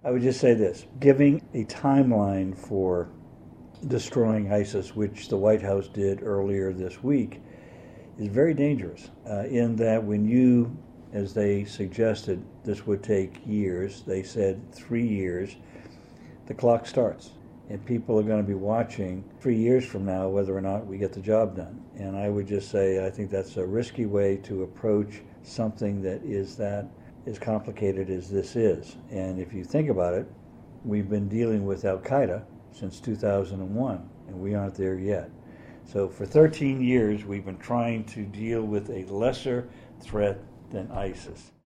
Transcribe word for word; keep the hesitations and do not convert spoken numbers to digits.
I would just say this, giving a timeline for destroying ISIS, which the White House did earlier this week, is very dangerous uh, in that when you, as they suggested, this would take years, they said three years, the clock starts. And people are going to be watching three years from now whether or not we get the job done. And I would just say I think that's a risky way to approach something that is that as complicated as this is. And if you think about it, we've been dealing with Al-Qaeda since two thousand one, and we aren't there yet. So for thirteen years, we've been trying to deal with a lesser threat than ISIS.